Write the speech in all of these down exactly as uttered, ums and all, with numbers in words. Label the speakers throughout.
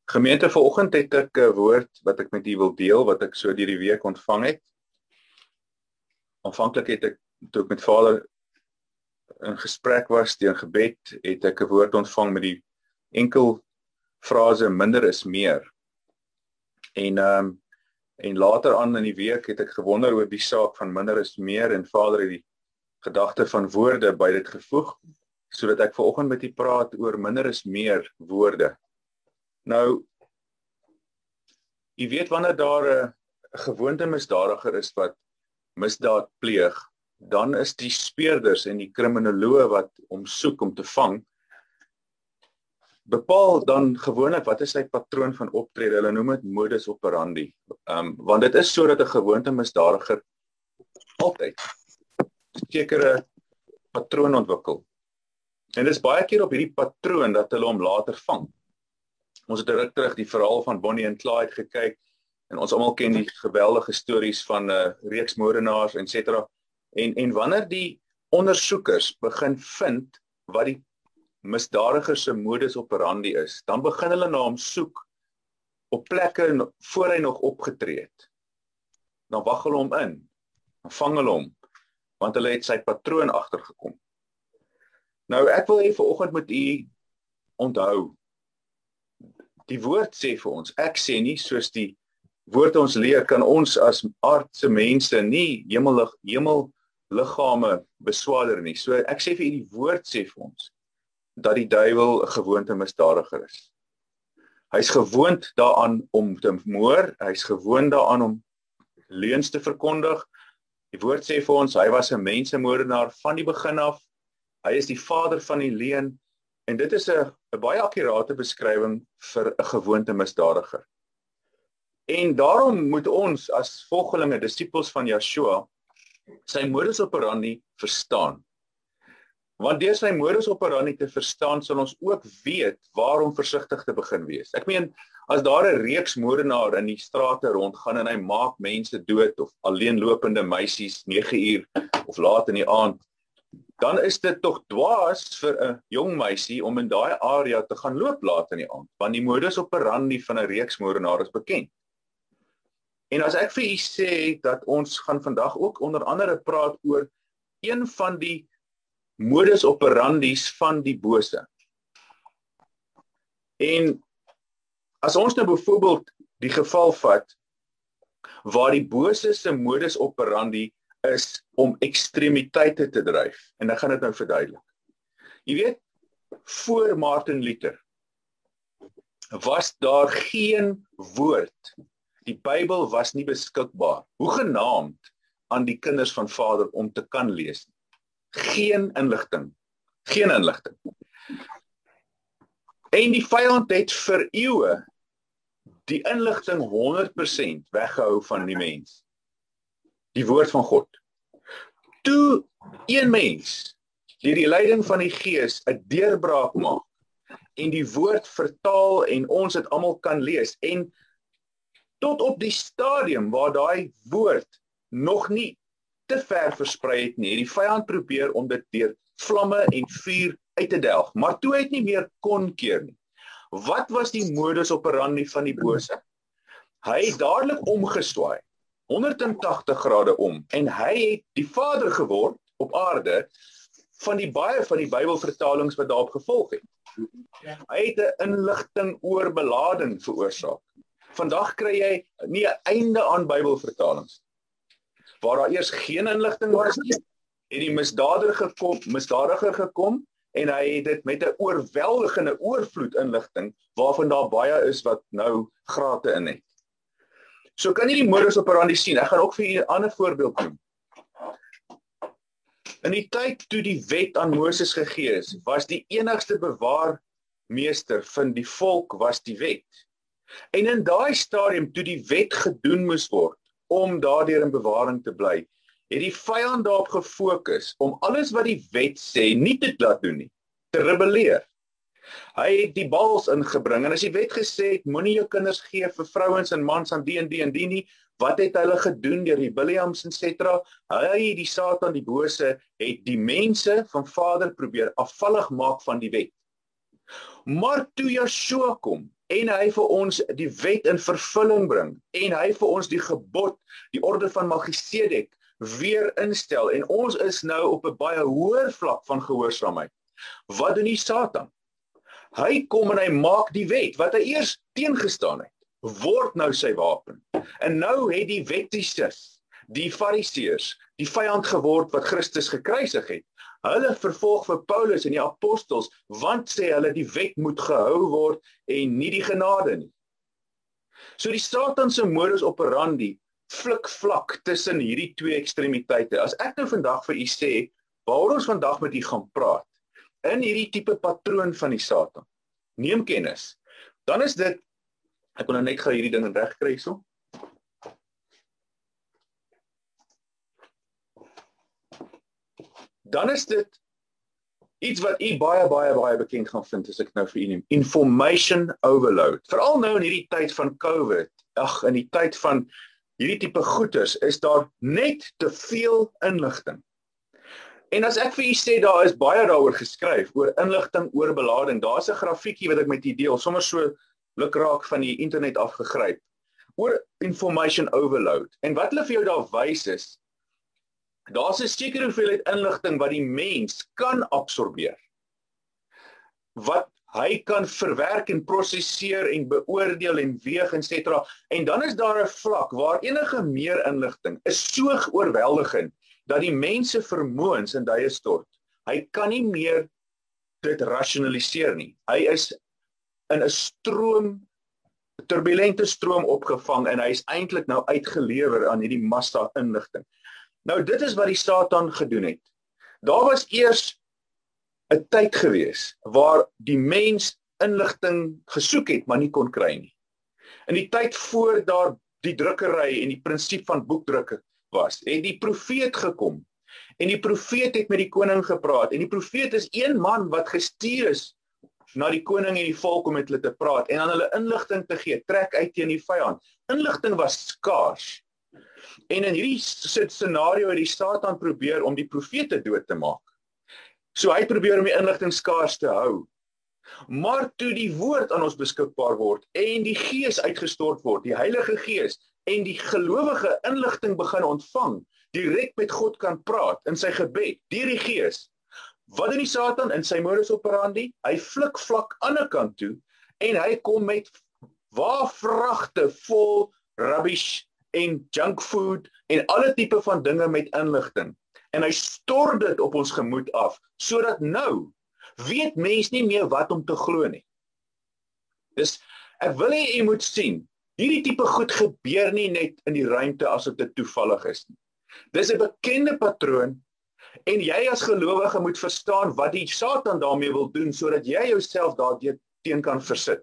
Speaker 1: Gemeente, vanoggend het ek 'n woord wat ek met u wil deel, wat ek so deur die week ontvang het. Aanvanklik het ek, toe ek met Vader in gesprek was, deur gebed, het ek 'n woord ontvang met die enkel frase minder is meer. En um, en later aan in die week het ek gewonder oor die saak van minder is meer, en Vader het die gedagte van woorde by dit gevoeg, sodat ek vanoggend met u praat oor minder is meer woorde. Nou, jy weet wanneer daar 'n gewoonte misdadiger is wat misdaad pleeg, dan is die speurders en die kriminoloë wat hom soek om te vang, bepaal dan gewoonlik wat is sy patroon van optrede. Hulle noem dit modus operandi. Um, want dit is so dat 'n gewoonte misdadiger altyd 'n sekere patroon ontwikkel. En dit is baie keer op hierdie patroon dat hulle hom later vang. Ons het ruk terug die verhaal van Bonnie en Clyde gekyk, en ons almal ken die geweldige stories van uh, reeks moordenaars, et cetera. En, en wanneer die ondersoekers begin vind wat die misdadiger se modus operandi is, dan begin hulle na hom soek op plekke voor hy nog opgetree het. Dan wag hulle hom in, dan vang hulle hom, want hulle het sy patroon agtergekom. Nou, ek wil hê vanoggend met u onthou, die woord sê vir ons, ek sê nie soos die woord ons leer, kan ons as aardse mense nie hemel, hemel liggame beswaarder nie. So ek sê vir u, die woord sê vir ons, dat die duiwel 'n gewoonte misdadiger is. Hy's gewoond daaraan om te moor, hy's gewoond daaraan om leuns te verkondig. Die woord sê vir ons, hy was 'n mensemoordenaar van die begin af, hy is die vader van die leuen, en dit is 'n 'n baie akkurate beskrywing vir 'n gewoonte misdadiger. En daarom moet ons as volgelinge, disippels van Yeshua, sy modus operandi verstaan. Want deur sy modus operandi te verstaan, sal ons ook weet waarom versigtig te begin wees. Ek meen, as daar 'n reeks moordenaar in die strate rondgaan en hy maak mense dood, of alleenlopende meisies nege uur of laat in die aand, dan is dit tog dwaas vir 'n jong meisie om in daai area te gaan loop laat in die aand, want die modus operandi van 'n reeks moordenaar is bekend. En as ek vir u sê dat ons gaan vandag ook onder andere praat oor een van die modus operandis van die bose. En as ons nou byvoorbeeld die geval vat waar die bose se modus operandi is om ekstremiteite te dryf, en ek gaan dit nou verduidelik. Jy weet, voor Martin Luther was daar geen woord, die Bybel was nie beskikbaar, hoegenaamd aan die kinders van Vader om te kan lees. Geen inligting, geen inligting. En die vyand het vir eeue die inligting honderd persent weggehou van die mens. Die woord van God. Toe een mens deur die leiding van die Gees 'n deurbraak maak en die woord vertaal en ons dit almal kan lees, en tot op die stadium waar daai woord nog nie te ver versprei het nie, die vyand probeer om dit deur vlamme en vuur uit te delg, maar toe het nie meer kon keer nie. Wat was die modus operandi van die bose? Hy het dadelik omgeswaai, honderdtagtig grade om, en hy het die vader geword op aarde van die baie van die Bybelvertalings wat daarop gevolg het. Hy het 'n inligting oorbelading veroorsaak. Vandag kry jy nie 'n einde aan Bybelvertalings. Waar daar eers geen inligting was nie, het die misdadiger gekom, misdadiger gekom, en hy het dit met 'n oorweldigende oorvloed inligting, waarvan daar baie is wat nou grate in het. So kan jy die modus operandi sien. Ek gaan ook vir u 'n ander voorbeeld noem. In die tyd toe die wet aan Moses gegee is, was die enigste bewaarmeester van die volk was die wet. En in daai stadium toe die wet gedoen moes word om daardeur in bewaring te bly, het die vyand daarop gefokus om alles wat die wet sê nie te laat doen nie, te rebelleer. Hy het die bals ingebring, en as die wet gesê het, moenie jou kinders gee vir vrouens en mans aan die en die en die nie, wat het hulle gedoen deur die Biliams et cetera? Hy, die Satan, die bose, het die mense van Vader probeer afvallig maak van die wet. Maar toe Yeshua kom, en hy vir ons die wet in vervulling bring, en hy vir ons die gebod, die orde van Melchisedek, weer instel, en ons is nou op 'n baie hoër vlak van gehoorsaamheid. Wat doen die Satan? Hy kom en hy maak die wet, wat hy eers teengestaan het, word nou sy wapen. En nou het die wettises, die fariseërs, die vyand geword wat Christus gekruisig het. Hulle vervolg vir Paulus en die apostels, want sê hulle die wet moet gehou word en nie die genade nie. So die Satan se modus operandi flik vlak tussen hierdie twee ekstremiteite. As ek nou vandag vir u sê, waaroor ons vandag met u gaan praat, in hierdie tipe patroon van die Satan, neem kennis, dan is dit, ek wil nou net gou hierdie ding regkry hierso. Dan is dit iets wat u baie, baie, baie bekend gaan vind, as ek nou vir u neem. Information overload. Veral nou in hierdie tyd van COVID, ag, in die tyd van hierdie tipe goeders, is daar net te veel inligting. En as ek vir u sê, daar is baie daaroor geskryf, oor inligting, oor belading, daar is 'n grafiekie wat ek met u deel, sommer so lukraak van die internet afgegryp, oor information overload. En wat hulle vir jou daar wys is, daar's 'n sekere hoeveelheid inligting wat die mens kan absorbeer, wat hy kan verwerk en prosesseer en beoordeel en weeg, et cetera. En dan is daar 'n vlak waar enige meer inligting is so oorweldigend, dat die mens se vermoëns in duie stort. Hy kan nie meer dit rasionaliseer nie. Hy is in 'n stroom, turbulente stroom opgevang, en hy is eintlik nou uitgelewer aan hierdie massa inligting. Nou dit is wat die Satan gedoen het. Daar was eers 'n tyd gewees, waar die mens inligting gesoek het, maar nie kon kry nie. In die tyd voor daar die drukkery en die prinsip van boekdrukke was, het die profeet gekom, en die profeet het met die koning gepraat, en die profeet is een man wat gestuur is na die koning en die volk om met hulle te praat, en aan hulle inligting te gee, trek uit teen die vyand. Inligting was skaars. En in hierdie scenario het die Satan probeer om die profete dood te maak. So hy probeer om die inligting skaars te hou. Maar toe die woord aan ons beskikbaar word, en die gees uitgestort word, die Heilige Gees, en die gelowige inligting begin ontvang, direk met God kan praat, in sy gebed, deur die gees. Wat doen die Satan in sy modus operandi? Hy flik vlak aan die kant toe, en hy kom met waarvragte vol rubbish, en junk food, en alle tipe van dinge met inligting. En hy stort dit op ons gemoed af, sodat nou, weet mens nie meer wat om te glo nie. Dus, ek wil hê jy moet sien, hierdie tipe goed gebeur nie net in die ruimte as dit toevallig is nie. Dis 'n bekende patroon, en jy as gelowige moet verstaan wat die Satan daarmee wil doen, sodat jy jouself daarteen kan versit.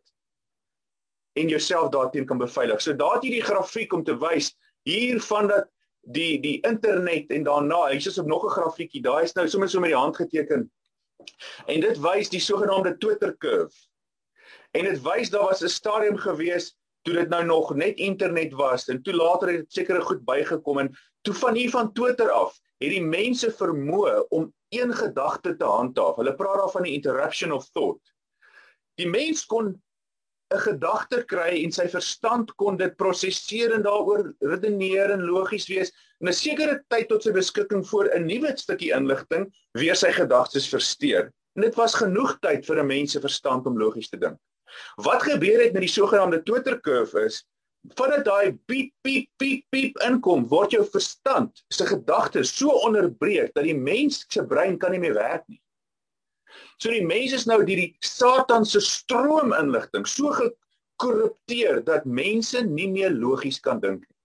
Speaker 1: En jouself daarteen kan beveilig. So daar het jy die grafiek om te wys, hier van dat die, die internet, en daarna, hier is op nog 'n grafiekie, daar is nou sommer so met die hand geteken, en dit wys die sogenaamde Twitter curve. En dit wys, daar was 'n stadium gewees, toe dit nou nog net internet was, en toe later het dit sekere goed bygekom, en toe van hier van Twitter af, het die mense vermoë om een gedagte te handhaaf. Hulle praat daar van die interruption of thought. Die mens kon 'n gedagte kry, en sy verstand kon dit prosesseer en daaroor redeneer en logies wees, en 'n sekere tyd tot sy beskikking voor 'n nuwe stukkie inligting, weer sy gedagtes versteur. En dit was genoeg tyd vir 'n mens se verstand om logies te dink. Wat gebeur het met die sogenaamde Twitter curve is, vandat daai piep, piep, piep, piep inkom, word jou verstand se gedagtes so onderbreek, dat die mens se brein kan nie meer werk nie. So die mens is nou deur die Satan se stroom inligting so gekorrupteer, dat mense nie meer logies kan dink nie.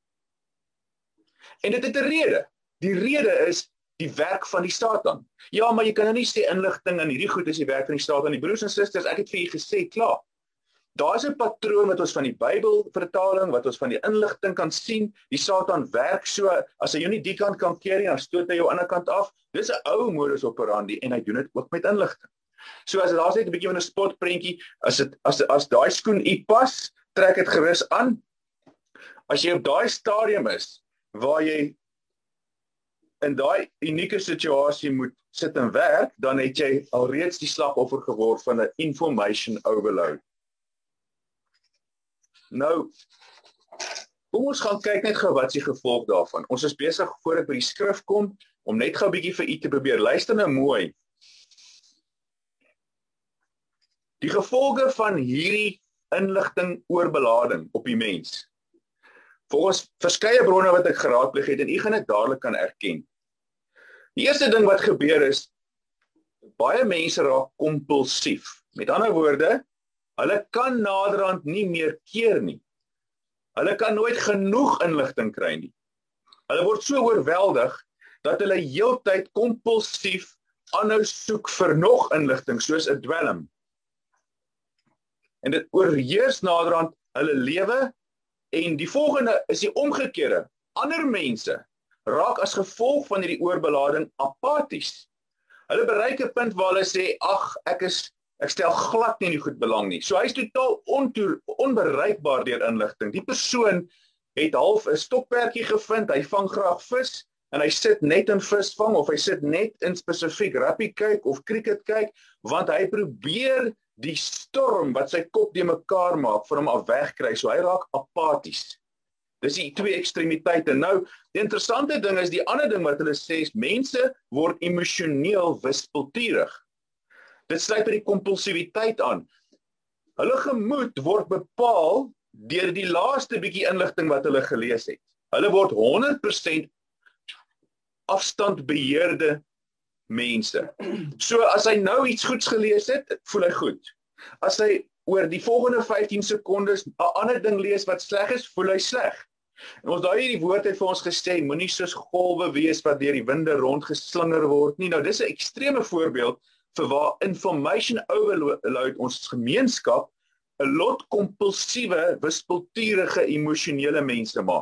Speaker 1: En dit het 'n rede. Die rede is die werk van die Satan. Ja, maar jy kan nou nie sê inligting en hierdie goed is die werk van die Satan. Die broers en susters, ek het vir julle gesê, klaar. Daar is 'n patroon wat ons van die Bybelvertaling, wat ons van die inligting kan sien. Die Satan werk so, as hy jou nie die kant kan keer nie, dan stoot hy jou aan die ander kant af. Dis 'n ou modus operandi, en hy doen dit ook met inligting. So as daar's net 'n bietjie van 'n spotprentjie, as dit as as daai skoen u pas, trek dit gerus aan. As jy op daai stadium is waar jy in daai unieke situasie moet sit en werk, dan het jy alreeds die slagoffer geword van 'n information overload. Nou, kom ons gaan kyk net gou wat is die gevolg daarvan. Ons is besig voor ek by die skrif kom, om net gou 'n bietjie vir u te probeer. Luister nou mooi. Die gevolge van hierdie inligting oorbelading op die mens. Volgens verskeie bronne wat ek geraadpleeg het, en u gaan dit dadelik kan erken. Die eerste ding wat gebeur is, baie mense raak kompulsief. Met ander woorde, hulle kan naderhand nie meer keer nie. Hulle kan nooit genoeg inligting kry nie. Hulle word so oorweldig, dat hulle heeltyd kompulsief aanhou soek vir nog inligting, soos 'n dwelm. En dit oorheers naderhand hulle lewe, en die volgende is die omgekeerde. Ander mense raak as gevolg van hierdie oorbelading apaties. Hulle bereik 'n punt waar hulle sê, ag, ek is ek stel glad nie in die goed belang nie. So hy is totaal ontoer, onbereikbaar deur inligting. Die persoon het half 'n stokperdjie gevind, hy vang graag vis, en hy sit net in visvang, of hy sit net in spesifiek rugby kyk, of cricket kyk, want hy probeer die storm wat sy kop die mekaar maak, vir hom af wegkry, so hy raak apaties. Dis die twee ekstremiteite. Nou, die interessante ding is, die ander ding wat hulle sê is, mense word emosioneel wispelturig. Dit sluit by die kompulsiwiteit aan. Hulle gemoed word bepaal deur die laaste bietjie inligting wat hulle gelees het. Hulle word honderd persent afstandbeheerde mense. So as hy nou iets goeds gelees het, voel hy goed. As hy oor die volgende vyftien sekondes 'n ander ding lees wat sleg is, voel hy sleg. En ons daai hierdie woord het vir ons gesê, moenie soos golwe wees wat deur die winde rondgeslinger word nie. Nou dis 'n ekstreme voorbeeld vir waar information overload ons gemeenskap 'n lot kompulsiewe, wispelturige, emosionele mense maak.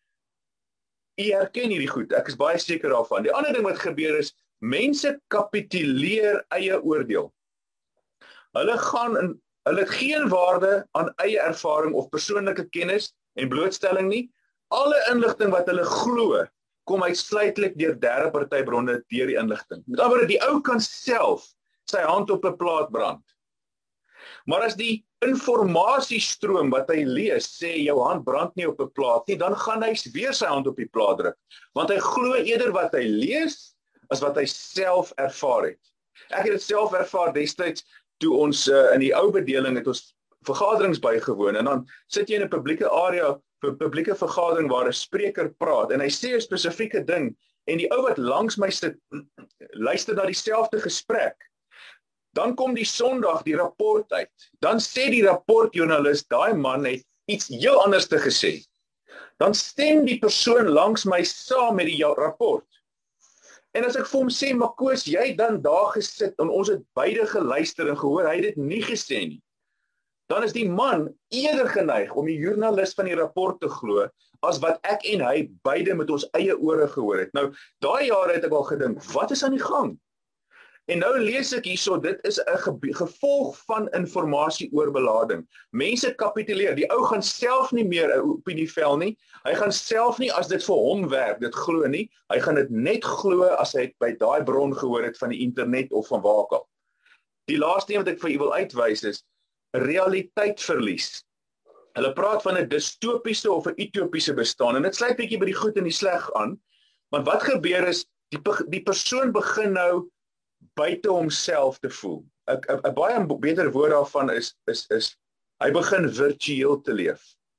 Speaker 1: U herken hierdie goed, ek is baie seker daarvan. Die ander ding wat gebeur is, mense kapituleer eie oordeel. Hulle gaan in, hulle het geen waarde aan eie ervaring of persoonlike kennis en blootstelling nie. Alle inligting wat hulle glo, kom uitsluitlik deur derde party bronne deur die inligting. Met ander woorde, die ou kan self sy hand op 'n plaat brand. Maar as die informasiestroom wat hy lees, sê jou hand brand nie op 'n plaat nie, dan gaan hy weer sy hand op die plaat druk. Want hy glo eerder wat hy lees, as wat hy self ervaar het. Ek het dit self ervaar destyds, toe ons uh, in die ou bedeling het ons vergaderings bygewoon, en dan sit jy in 'n publieke area, vir 'n publieke vergadering waar 'n spreker praat, en hy sê 'n spesifieke ding, en die ou wat langs my sit, luister na dieselfde gesprek. Dan kom die Sondag die rapport uit. Dan sê die rapportjoernalis, daai man het iets heel anders te gesê. Dan stem die persoon langs my saam met die rapport. En as ek vir hom sê, maar Koos, jy het dan daar gesit, en ons het beide geluister en gehoor, hy het dit nie gesê nie. Dan is die man eerder geneig om die joernalis van die rapport te glo, as wat ek en hy beide met ons eie ore gehoor het. Nou, daai jare het ek al gedink, wat is aan die gang? En nou lees ek hierso, dit is 'n gevolg van informasieoorbelading. Mense kapituleer, die ou gaan self nie meer 'n opinie vel nie, hy gaan self nie as dit vir hom werk, dit glo nie, hy gaan dit net glo as hy by daai bron gehoor het van die internet of van waar ook al. Die laaste een wat ek vir u wil uitwys is, realiteitverlies. Hulle praat van 'n distopiese of 'n utopiese bestaan, en dit sluit bietjie by die goed en die sleg aan, want wat gebeur is, die, die persoon begin nou buite homself te voel. 'n baie beter woord daarvan is, is, is, hy begin virtueel te leef.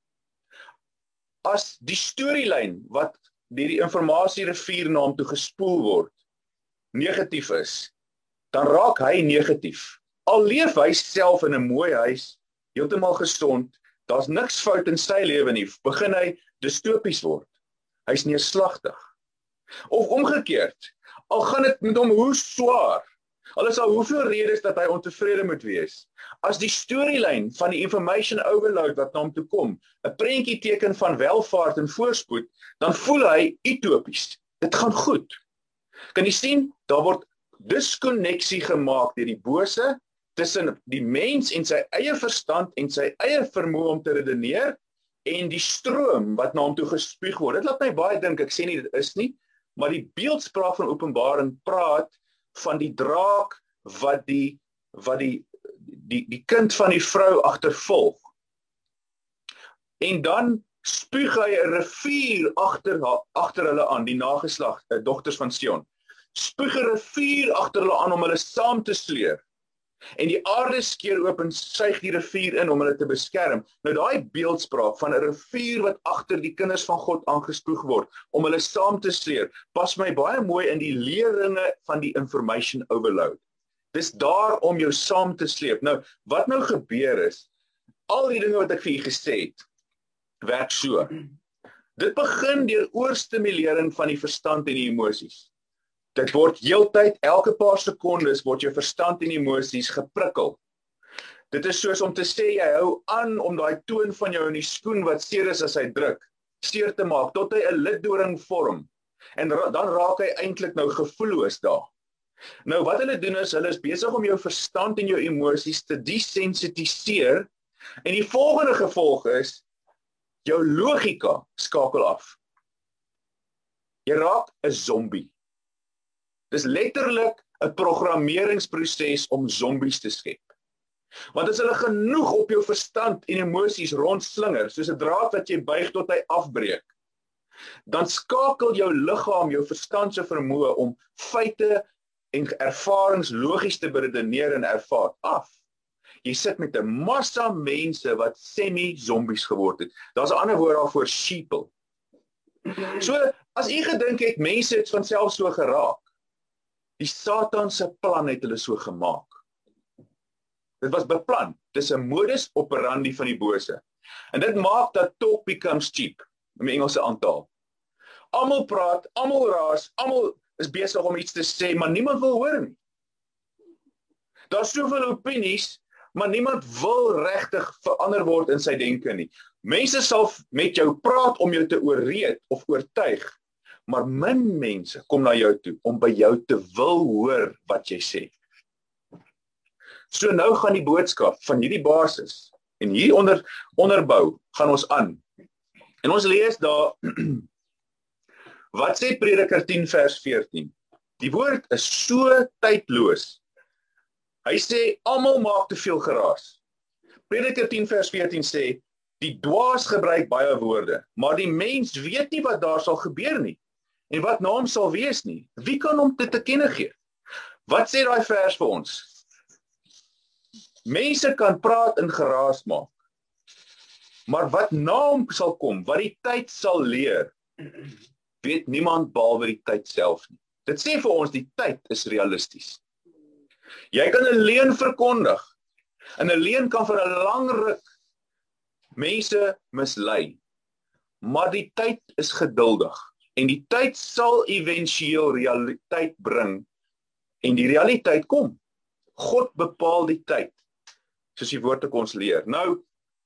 Speaker 1: As die storielyn wat deur die informasierivier na hom toe gespoel word, negatief is, dan raak hy negatief. Al leef hy self in 'n mooi huis, heeltemal gesond, daar's niks fout in sy lewe nie, begin hy distopies word. Hy's neerslagtig. Of omgekeerd, al gaan dit met hom hoe swaar, al is al hoeveel redes dat hy ontevrede moet wees, as die storielyn van die information overload wat na hom toe kom, 'n prentjie teken van welvaart en voorspoed, dan voel hy utopies. Dit gaan goed. Kan jy sien, daar word diskonneksie gemaak deur die bose tussen die mens en sy eie verstand en sy eie vermoë om te redeneer en die stroom wat na hom toe gespuug word. Dit laat my baie dink, ek sê nie dit is nie, maar die beeldspraak van Openbaring praat van die draak wat die wat die die die kind van die vrou agtervolg. En dan spuug hy 'n rivier agter agter hulle aan, die nageslag, die dogters van Sion. Spuug 'n rivier agter hulle aan om hulle saam te sleer. En die aarde skeur oop en suig die rivier in om hulle te beskerm. Nou daai beeldspraak van 'n rivier wat agter die kinders van God aangespoeg word om hulle saam te sleer, pas my baie mooi in die leerringe van die information overload. Dis daar om jou saam te sleep. Nou, wat nou gebeur is, al die dinge wat ek vir julle gesê het, werk so. Dit begin deur oorstimulering van die verstand en die emosies. Dit word heeltyd, elke paar sekondes word jou verstand en emosies geprikkel. Dit is soos om te sê, jy hou aan om daai toon van jou in die skoen wat seer is as hy druk, seer te maak, tot hy 'n liddoring vorm. En ra dan raak hy eintlik nou gevoelloos daar. Nou wat hulle doen is, hulle is besig om jou verstand en jou emosies te desensitiseer, en die volgende gevolg is, jou logika skakel af. Jy raak 'n zombie. Dis letterlik 'n programmeringsproses om zombies te skep. Want as hulle genoeg op jou verstand en emosies rondslinger, soos 'n draad wat jy buig tot hy afbreek, dan skakel jou liggaam, jou verstand se vermoë om feite en ervarings logies te beredeneer en ervaar af. Jy sit met 'n massa mense wat semi-zombies geword het. Daar's 'n ander woord daarvoor, sheeple. So, as jy gedink het, mense het van self so geraak, die Satan se plan het hulle so gemaak. Dit was beplan. Dis 'n modus operandi van die bose. En dit maak dat talk becomes cheap, in die Engelse aantaal. Almal praat, almal raas, almal is besig om iets te sê, maar niemand wil hoor nie. Daar's soveel opinies, maar niemand wil regtig verander word in sy denke nie. Mense sal met jou praat om jou te oorreed of oortuig, maar min mense kom na jou toe om by jou te wil hoor wat jy sê. So nou gaan die boodskap van hierdie basis en hierdie onder, onderbou gaan ons aan. En ons lees daar, wat sê Prediker tien vers veertien? Die woord is so tydloos. Hy sê, almal maak te veel geraas. Prediker tien vers veertien sê, die dwaas gebruik baie woorde, maar die mens weet nie wat daar sal gebeur nie, en wat na hom sal wees nie. Wie kan hom dit te kenne gee? Wat sê daai vers vir ons? Mense kan praat en geraas maak, maar wat na hom sal kom, wat die tyd sal leer, weet niemand behalwe die tyd self nie. Dit sê vir ons, die tyd is realisties. Jy kan 'n leuen verkondig, en 'n leuen kan vir 'n lang ruk mense mislei, maar die tyd is geduldig, en die tyd sal éventueel realiteit bring, en die realiteit kom. God bepaal die tyd, soos die woord ook ons leer. Nou,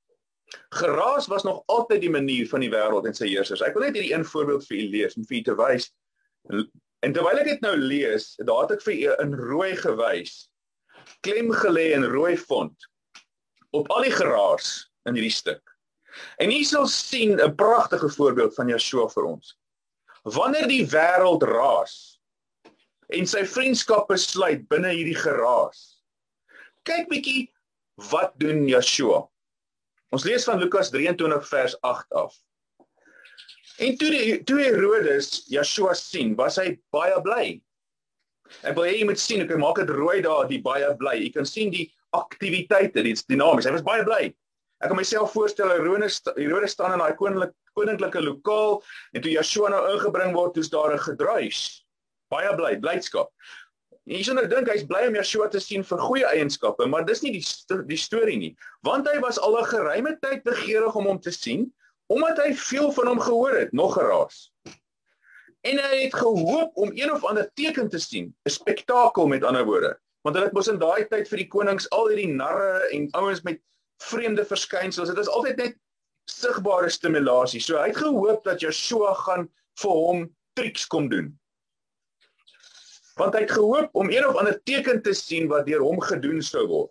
Speaker 1: geraas was nog altyd die manier van die wêreld en sy heersers. Ek wil net hierdie een voorbeeld vir u lees, en vir u te wys. En terwyl ek dit nou lees, daar het ek vir u in rooi gewys, klem gelê in rooi font, op al die geraas in hierdie stuk. En u sal sien 'n pragtige voorbeeld van Yeshua vir ons. Wanneer die wêreld raas, en sy vriendskappe sluit binne hierdie geraas, kyk bietjie, wat doen Yeshua? Ons lees van Lukas drieëntwintig vers agt af. En toe, die, toe Herodes Yeshua sien, was hy baie bly. Ek wil hê jy moet sien, ek maak dit rooi daar, die baie bly. Jy kan sien die aktiwiteite, die dinamies. Hy was baie bly. Ek kan myself voorstel, Herodes, Herodes staan in daai koninklike, koninklike lokaal, en toe Yeshua nou ingebring word, toe's daar 'n gedruis. Baie bly, blydskap. Jy sal nou dink, hy's bly om Yeshua te sien vir goeie eienskappe, maar dis nie die, st die storie nie. Want hy was al 'n geruime tyd begeerig om hom te sien, omdat hy veel van hom gehoor het, nog geraas. En hy het gehoop om een of ander teken te sien, 'n spektakel met ander woorde. Want hulle het mos in daai tyd vir die konings al hierdie narre en ouens met vreemde verskynsels. Dit is altyd net sigbare stimulasie. So hy het gehoop dat Yeshua gaan vir hom triks kom doen. Want hy het gehoop om een of ander teken te sien wat deur hom gedoen sou word.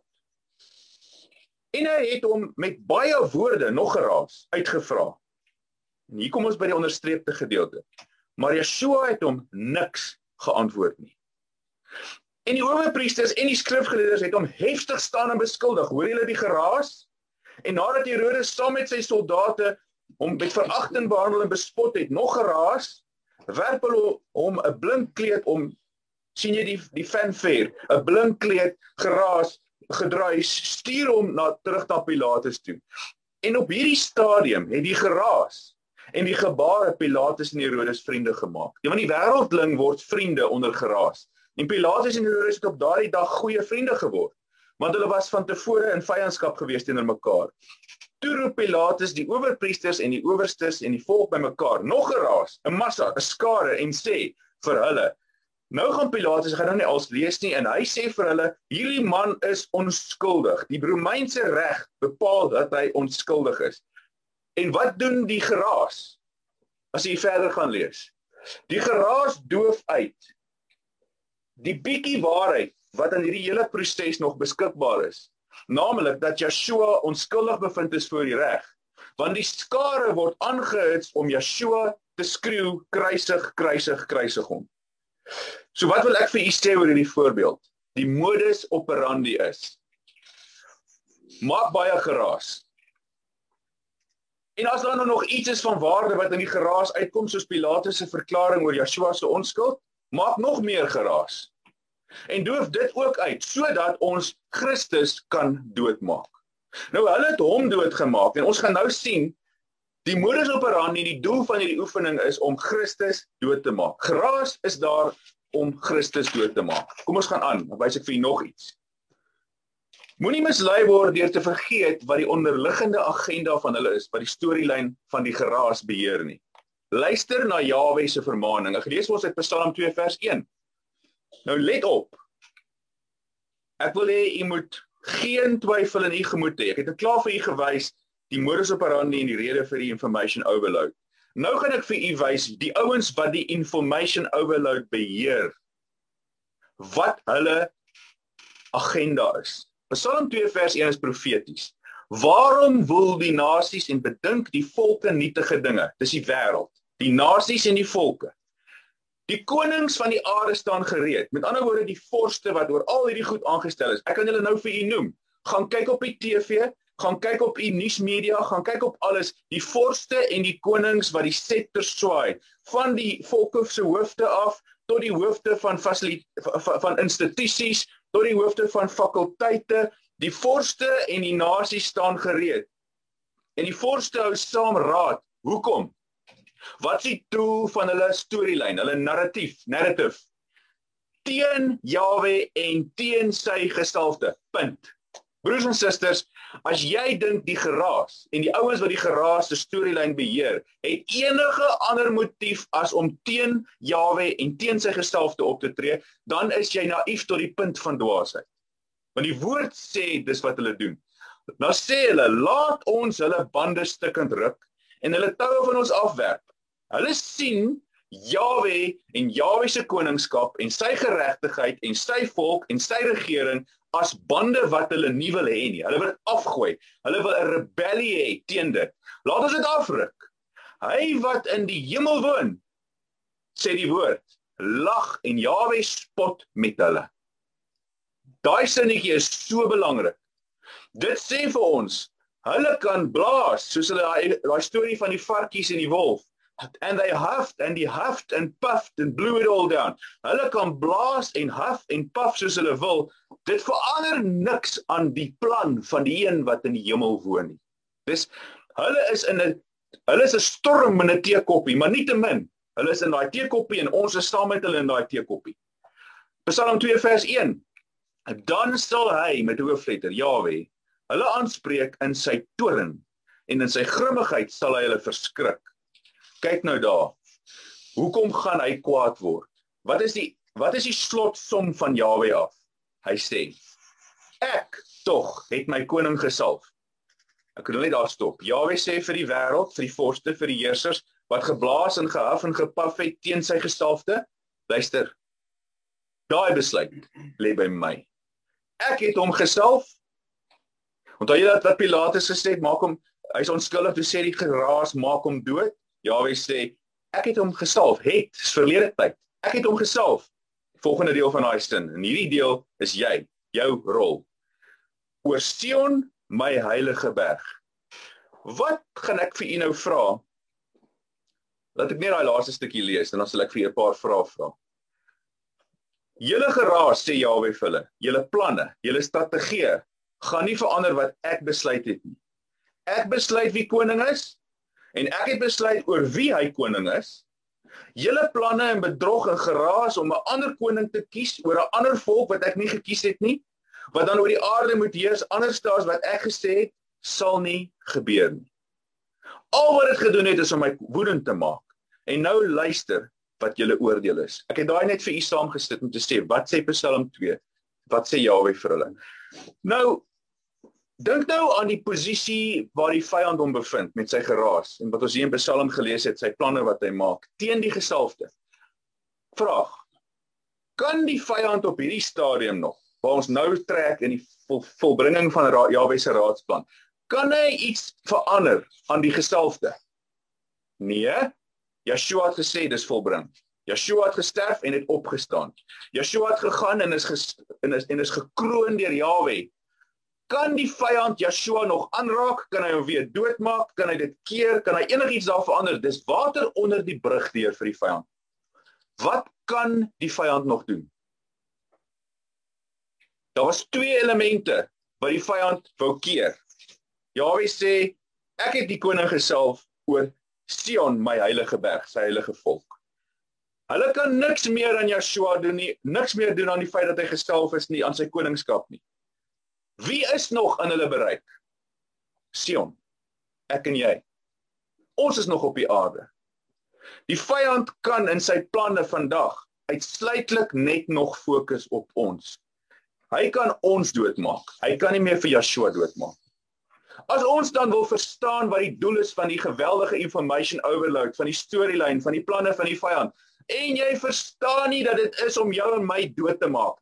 Speaker 1: En hy het hom met baie woorde nog geraas uitgevra. En hier kom ons by die onderstreepte gedeelte. Maar Yeshua het hom niks geantwoord nie. En die owerpriesters en die skrifgeleerdes het hom heftig staan en beskuldig. Hoor julle die geraas? En nadat Herodes saam met sy soldate hom met veragting behandel en bespot het, nog geraas, werp hulle hom 'n blink kleed om, sien jy die, die fanfare, 'n blink kleed, geraas, gedruis, stuur hom na, terug na Pilatus toe. En op hierdie stadium het die geraas en die gebare Pilatus en Herodes vriende gemaak. Ja, want die wêreldling word vriende onder geraas. En Pilatus en Herodes het op daardie dag goeie vriende geword, want hulle was van tevore in vyandskap gewees teenoor mekaar. Toe roep Pilatus die owerpriesters en die owerstes en die volk bymekaar, nog geraas, 'n massa, 'n skare, en sê vir hulle, nou gaan Pilatus, ek gaan nou nie als lees nie, en hy sê vir hulle, hierdie man is onskuldig. Die Romeinse reg bepaal dat hy onskuldig is. En wat doen die geraas? As jy verder gaan lees. Die geraas doof uit die bietjie waarheid wat in hierdie hele proses nog beskikbaar is. Naamlik dat Yeshua onskuldig bevind is voor die reg. Want die skare word aangehits om Yeshua te skreeu, kruisig, kruisig, kruisig hom. So wat wil ek vir u sê oor hierdie voorbeeld? Die modus operandi is, maak baie geraas. En as daar nou nog iets is van waarde wat in die geraas uitkom, soos Pilatus se verklaring oor Yeshua se onskuld, maak nog meer geraas. En doof dit ook uit, sodat ons Christus kan doodmaak. Nou, hulle het hom doodgemaak, en ons gaan nou sien, die modus operandi, die doel van hierdie oefening is om Christus dood te maak. Geraas is daar om Christus dood te maak. Kom ons gaan aan, dan wys ek vir u nog iets. Moenie mislei word deur te vergeet wat die onderliggende agenda van hulle is, wat die storielyn van die geraas beheer nie. Luister na Jahwe se vermaaning. Ek lees ons uit Psalm twee vers een. Nou let op. Ek wil hê u moet geen twyfel in u gemoed hê. Ek het dit klaar vir u gewys, die modus operandi en die rede vir die information overload. Nou gaan ek vir u wys die ouens wat die information overload beheer, wat hulle agenda is. Psalm twee vers een is profeties. Waarom wil die nasies en bedink die volke nietige dinge? Dis die wêreld, die nasies en die volke. Die konings van die aarde staan gereed. Met ander woorde, die vorste wat oor al hierdie goed aangestel is. Ek kan julle nou vir u noem. Gaan kyk op die T V, gaan kyk op u nuusmedia, gaan kyk op alles. Die vorste en die konings wat die scepter swaai, van die volke se hoofde af tot die hoofde van van, van institusies, tot die hoofde van fakulteite. Die vorste en die nasies staan gereed. En die vorste hou saam raad. Hoekom? Wat is die doel van hulle storielyn, hulle narratief, narrative? Teen Jahwe en teen sy gesalfde. Punt. Broers en susters, as jy dink die geraas en die ouens wat die geraas se storielyn beheer, het enige ander motief as om teen Jahwe en teen sy gesalfde op te tree, dan is jy naïef tot die punt van dwaasheid. Want die woord sê dis wat hulle doen. Nou sê hulle, laat ons hulle bande stukkend ruk en hulle toue van ons afwerp. Hulle sien Jahwe en Jahwe se koningskap en sy geregtigheid en sy volk en sy regering as bande wat hulle nie wil hê nie. Hulle wil dit afgooi. Hulle wil 'n rebellie hê teen dit. Laat ons dit afruk. Hy wat in die hemel woon, sê die woord, lag en Jahwe spot met hulle. Daai sinnetjie is so belangrik. Dit sê vir ons, hulle kan blaas, soos hulle daai daai storie van die varkies en die wolf. And they huffed and he huffed and puffed and blew it all down. Hulle kan blaas en huff en puff soos hulle wil. Dit verander niks aan die plan van die een wat in die hemel woon nie. Dis hulle is in 'n hulle is 'n storm in 'n teekoppie, maar nietemin, hulle is in daai teekoppie en ons is saam met hulle in daai teekoppie. Psalm twee vers een. Dan sal hy met hoofletter Jahwe hulle aanspreek in sy toorn en in sy grimmigheid sal hy hulle verskrik. Kyk nou daar. Hoekom gaan hy kwaad word? Wat is die wat is die slotsom van Jahwe af? Hy sê, ek tog het my koning gesalf. Ek kan net daar stop. Jahwe sê vir die wêreld, vir die vorste, vir die heersers wat geblaas en gehaf en gepaf het teen sy gesalfde, luister. Daai besluit lê by my. Ek het hom gesalf. Onthou jy dat wat Pilatus gesê het, maak hom hy's onskuldig, toe sê die geraas maak hom dood. Jahwe sê, ek het hom gesalf, het, is verlede tyd. Ek het hom gesalf. Volgende deel van daai sin, en hierdie deel is jy, jou rol. Oor Sion my heilige berg. Wat gaan ek vir u nou vra? Laat ek net daai laaste stukkie lees en dan sal ek vir u 'n paar vrae vra. Julle geraas, sê Jahwe vir hulle, julle planne, julle strategieë gaan nie verander wat ek besluit het nie. Ek besluit wie koning is en ek het besluit oor wie hy koning is. Julle planne en bedrog en geraas om 'n ander koning te kies oor 'n ander volk wat ek nie gekies het nie, wat dan oor die aarde moet heers anders as wat ek gesê het, sal nie gebeur nie. Al wat dit gedoen het is om my woedend te maak. En nou luister wat julle oordeel is. Ek het daai net vir u saamgesit om te sê, wat sê Psalm twee? Wat sê Jahwe vir hulle? Nou, dink nou aan die posisie waar die vyand hom bevind met sy geraas en wat ons hier in Psalm gelees het, sy planne wat hy maak teen die gesalfde. Vraag: kan die vyand op hierdie stadium nog, waar ons nou trek in die vol, volbringing van Ra- Jahwe se raadsplan, kan hy iets verander aan die gesalfde? Nee, Yeshua het gesê dis volbring. Yeshua het gesterf en het opgestaan. Yeshua het gegaan en is ges, en is en is gekroon deur Jahwe. Kan die vyand Yeshua nog aanraak? Kan hy hom weer doodmaak? Kan hy dit keer? Kan hy enigiets daar verander? Dis water onder die brug deur vir die vyand. Wat kan die vyand nog doen? Daar was twee elemente wat die vyand wou keer. Jahwe sê, ek het die koning gesalf oor Sion, my heilige berg, sy heilige volk. Hulle kan niks meer aan Yeshua doen nie, niks meer doen aan die feit dat hy gesalf is nie, aan sy koningskap nie. Wie is nog in hulle bereik? Sion, ek en jy. Ons is nog op die aarde. Die vyand kan in sy planne vandag uitsluitlik net nog fokus op ons. Hy kan ons doodmaak. Hy kan nie meer vir Yeshua doodmaak. As ons dan wil verstaan wat die doel is van die geweldige information overload, van die storyline, van die planne van die vyand, en jy verstaan nie dat dit is om jou en my dood te maak.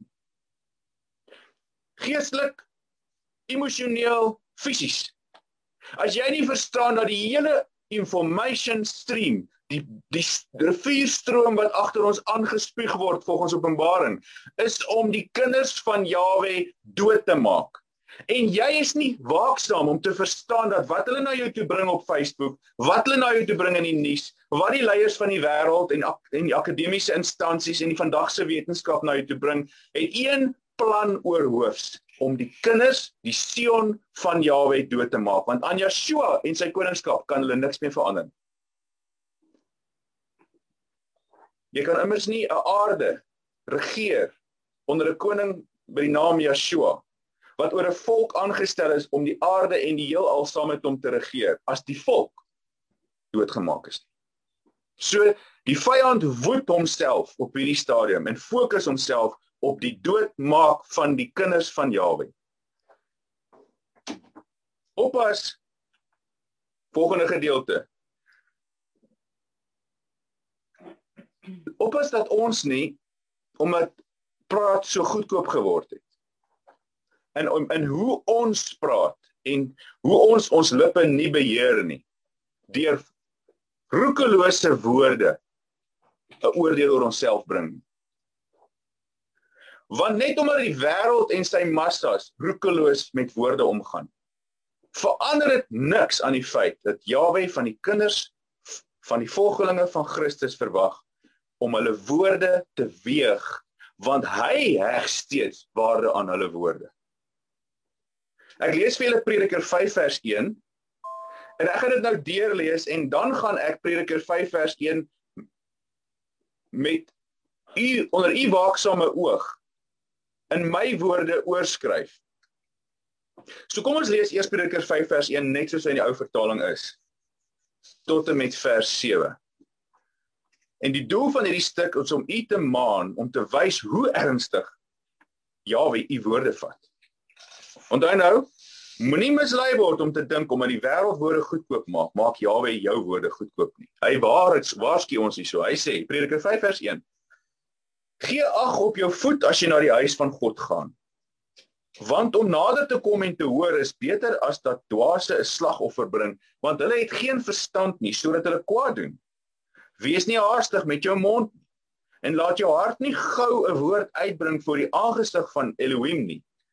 Speaker 1: Geestelik, emosioneel, fisies. As jy nie verstaan dat die hele information stream, die, die rivierstroom wat agter ons aangespoeg word volgens Openbaring, is om die kinders van Jahwe dood te maak. En jy is nie waaksaam om te verstaan dat wat hulle na jou toe bring op Facebook, wat hulle na jou toe bring in die nuus, wat die leiers van die wêreld en, en die akademiese instansies en die vandagse wetenskap na jou toe bring, het een plan oorhoofs, om die kinders, die Sion van Jahwe dood te maak. Want aan Yeshua en sy koningskap kan hulle niks meer verander. Jy kan immers nie 'n aarde regeer onder 'n koning by die naam Yeshua, wat oor 'n volk aangestel is om die aarde en die heelal saam met hom te regeer, as die volk doodgemaak is. So, die vyand woed homself op hierdie stadium en fokus homself op die doodmaak van die kinders van Jahwe. Oppas, volgende gedeelte. Oppas dat ons nie, omdat praat so goedkoop geword het, en, en hoe ons praat, en hoe ons ons lippe nie beheer nie, deur roekelose woorde, 'n oordeel oor onsself bring. Want net omdat die wêreld en sy massas roekeloos met woorde omgaan, verander dit niks aan die feit dat Jahwe van die kinders, van die volgelinge van Christus verwag, om hulle woorde te weeg, want hy heg steeds waarde aan hulle woorde. Ek lees vir julle Prediker vyf vers een, en ek gaan dit nou deurlees, en dan gaan ek Prediker vyf vers een met u, onder u waaksame oog, in my woorde oorskryf. So kom ons lees eers Prediker vyf vers een, net soos hy in die ou vertaling is, tot en met vers sewe. En die doel van hierdie stuk is om u te maan, om te wys hoe ernstig Jahwe u woorde vat. Onthou nou, moenie mislei word om te dink, omdat die wêreld woorde goedkoop maak, maak Jahwe jou woorde goedkoop nie. Hy waarsku ons nie so, hy sê, Prediker vyf vers een, gee ag op jou voet as jy na die huis van God gaan. Want om nader te kom en te hoor is beter as dat dwaase 'n slagoffer bring, want hulle het geen verstand nie, sodat hulle kwaad doen. Wees nie haastig met jou mond, en laat jou hart nie gou 'n woord uitbring voor die aangesig van Elohim nie.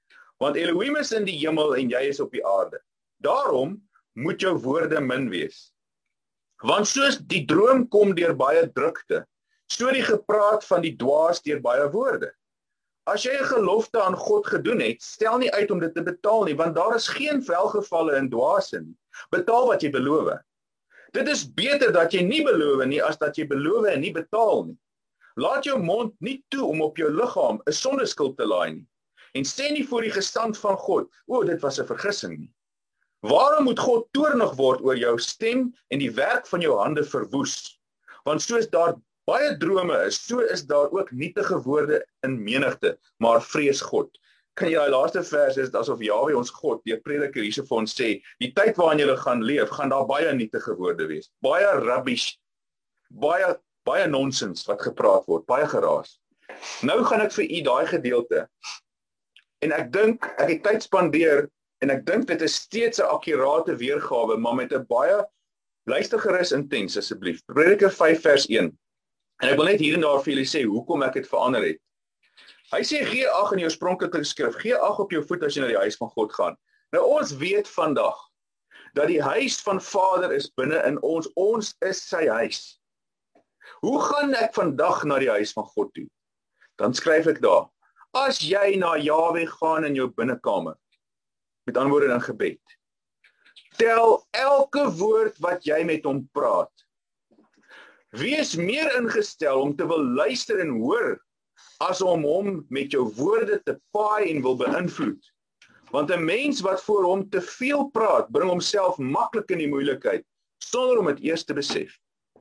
Speaker 1: Want Elohim is in die hemel en jy is op die aarde. Daarom moet jou woorde min wees. Want soos die droom kom deur baie drukte, so die gepraat van die dwaas deur baie woorde. As jy 'n gelofte aan God gedoen het, stel nie uit om dit te betaal nie, want daar is geen welgevalle in dwaase nie. Betaal wat jy beloof. Dit is beter dat jy nie beloof nie, as dat jy beloof en nie betaal nie. Laat jou mond nie toe om op jou liggaam 'n sondeskuld te laai nie. En sê nie voor die gestand van God, o, dit was 'n vergissing nie. Waarom moet God toornig word oor jou stem en die werk van jou hande verwoes? Want soos daar baie drome is, so is daar ook nietige woorde in menigte, maar vrees God. Kan jy daai laaste vers is asof Jahwe ons God, die prediker hierso vir ons sê, die tyd waarin jy gaan leef, gaan daar baie nietige woorde wees. Baie rubbish, baie baie nonsens wat gepraat word, baie geraas. Nou gaan ek vir u daai gedeelte. En ek dink ek het tyd spandeer en ek dink dit is steeds 'n akkurate weergawe, maar met 'n baie luister gerus intens asseblief. Prediker vyf vers een. En ek wil net hier en daar vir julle sê hoekom ek dit verander het. Hy sê gee ag in jou oorspronklike skrif, gee ag op jou voet as jy na die huis van God gaan. Nou ons weet vandag dat die huis van Vader is binne in ons, ons is sy huis. Hoe gaan ek vandag na die huis van God toe? Dan skryf ek daar, as jy na Jahwe gaan in jou binnekamer, met ander woorde in gebed, tel elke woord wat jy met hom praat. Wees meer ingestel om te wil luister en hoor, as om hom met jou woorde te paai en wil beïnvloed. Want 'n mens wat voor hom te veel praat, bring homself maklik in die moeilikheid, sonder om dit eers te besef.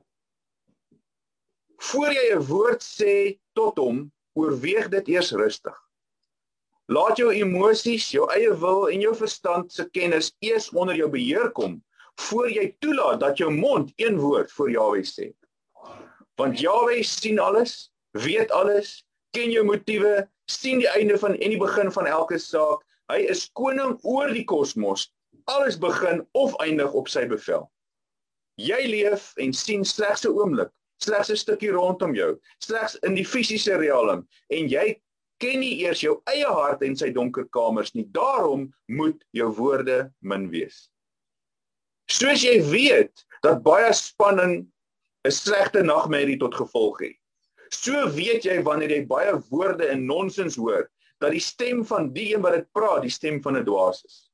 Speaker 1: Voor jy 'n woord sê tot hom, oorweeg dit eers rustig. Laat jou emosies, jou eie wil en jou verstand se kennis eers onder jou beheer kom, voor jy toelaat dat jou mond een woord voor Jahwe sê. Want Jahwe sien alles, weet alles, ken jou motiewe, sien die einde van en die begin van elke saak. Hy is koning oor die kosmos. Alles begin of eindig op sy bevel. Jy leef en sien slegs 'n oomblik, slegs 'n stukkie rondom jou, slegs in die fisiese realm, en jy ken nie eers jou eie hart en sy donker kamers nie. Daarom moet jou woorde min wees. Soos jy weet dat baie spanning 'n slegte nagmerrie tot gevolg het. So weet jy wanneer jy baie woorde en nonsens hoor, dat die stem van die een wat dit praat, die stem van 'n dwaas is.